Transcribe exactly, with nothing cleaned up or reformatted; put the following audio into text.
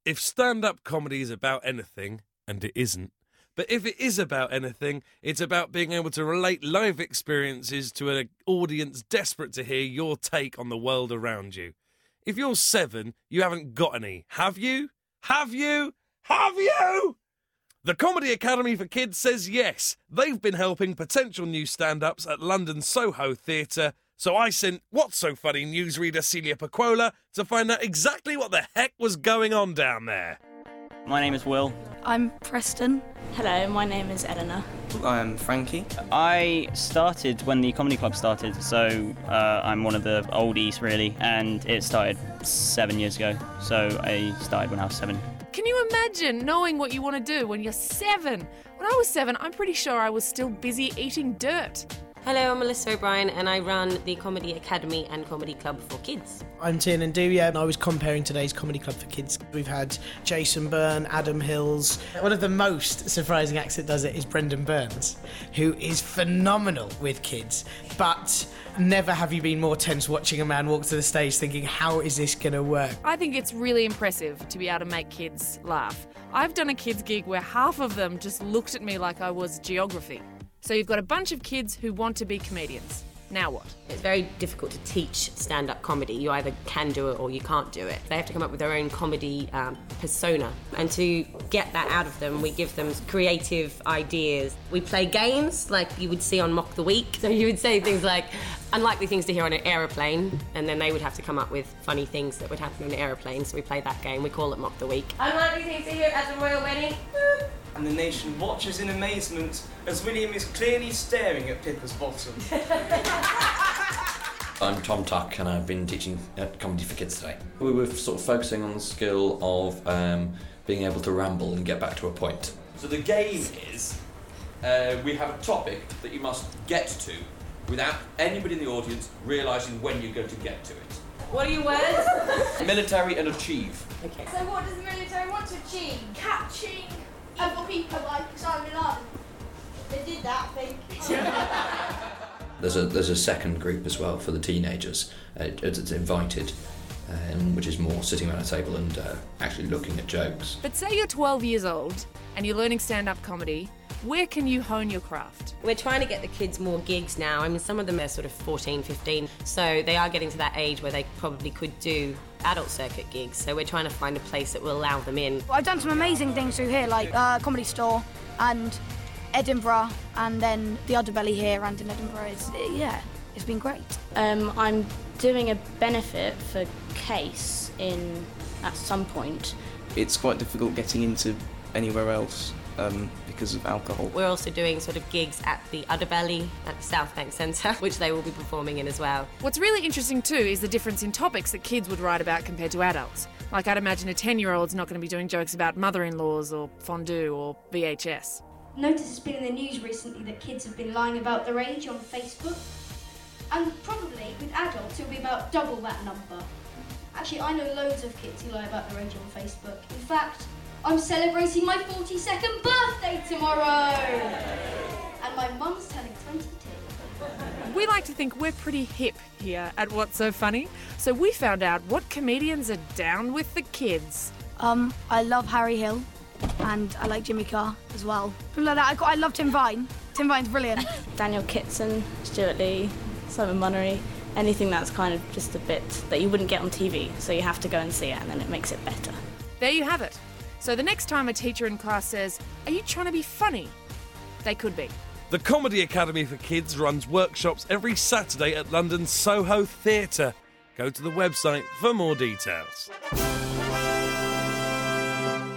If stand-up comedy is about anything, and it isn't, but if it is about anything, it's about being able to relate life experiences to an audience desperate to hear your take on the world around you. If you're seven, you haven't got any. Have you? Have you? Have you? The Comedy Academy for Kids says yes. They've been helping potential new stand-ups at London Soho Theatre, so I sent What's So Funny newsreader Celia Paquola to find out exactly what the heck was going on down there. My name is Will. I'm Preston. Hello, my name is Eleanor. I'm Frankie. I started when the comedy club started, so uh, I'm one of the oldies really, and it started seven years ago, so I started when I was seven. Can you imagine knowing what you want to do when you're seven? When I was seven, I'm pretty sure I was still busy eating dirt. Hello, I'm Melissa O'Brien and I run the Comedy Academy and Comedy Club for Kids. I'm Tiernan Douya and I was comparing today's Comedy Club for Kids. We've had Jason Byrne, Adam Hills. One of the most surprising acts that does it is Brendan Burns, who is phenomenal with kids, but never have you been more tense watching a man walk to the stage thinking, how is this going to work? I think it's really impressive to be able to make kids laugh. I've done a kids gig where half of them just looked at me like I was geography. So you've got a bunch of kids who want to be comedians. Now what? It's very difficult to teach stand-up comedy. You either can do it or you can't do it. They have to come up with their own comedy um, persona. And to get that out of them, we give them creative ideas. We play games like you would see on Mock the Week. So you would say things like, unlikely things to hear on an aeroplane, and then they would have to come up with funny things that would happen on an aeroplane. So we play that game. We call it Mock the Week. Unlikely things to hear at a royal wedding. And the nation watches in amazement as William is clearly staring at Pippa's bottom. I'm Tom Tuck and I've been teaching at Comedy for Kids today. We were sort of focusing on the skill of um, being able to ramble and get back to a point. So the game is, uh, we have a topic that you must get to without anybody in the audience realising when you're going to get to it. What are your words? Military and achieve. Okay. So what does the military want to achieve? Catching other people like Osama bin Laden. They did that, I think. There's a there's a second group as well for the teenagers. Uh, it's, it's invited, um, which is more sitting around a table and uh, actually looking at jokes. But say you're twelve years old and you're learning stand-up comedy, where can you hone your craft? We're trying to get the kids more gigs now. I mean, some of them are sort of fourteen, fifteen, so they are getting to that age where they probably could do adult circuit gigs, so we're trying to find a place that will allow them in. I've done some amazing things through here, like uh, Comedy Store and Edinburgh, and then the Underbelly here and in Edinburgh. It's, yeah, it's been great. Um, I'm doing a benefit for Case in at some point. It's quite difficult getting into anywhere else um, because of alcohol. We're also doing sort of gigs at the Underbelly at the South Bank Centre, which they will be performing in as well. What's really interesting too is the difference in topics that kids would write about compared to adults. Like I'd imagine a ten-year-old's not going to be doing jokes about mother-in-laws or fondue or V H S. Notice it's been in the news recently that kids have been lying about their age on Facebook. And probably with adults it'll be about double that number. Actually, I know loads of kids who lie about their age on Facebook. In fact, I'm celebrating my forty-second birthday tomorrow! And my mum's turning twenty-two. We like to think we're pretty hip here at What's So Funny, so we found out what comedians are down with the kids. Um, I love Harry Hill, and I like Jimmy Carr as well. People like that. I, got, I love Tim Vine. Tim Vine's brilliant. Daniel Kitson, Stuart Lee, Simon Munnery, anything that's kind of just a bit that you wouldn't get on T V, so you have to go and see it and then it makes it better. There you have it. So the next time a teacher in class says, "Are you trying to be funny?" they could be. The Comedy Academy for Kids runs workshops every Saturday at London's Soho Theatre. Go to the website for more details.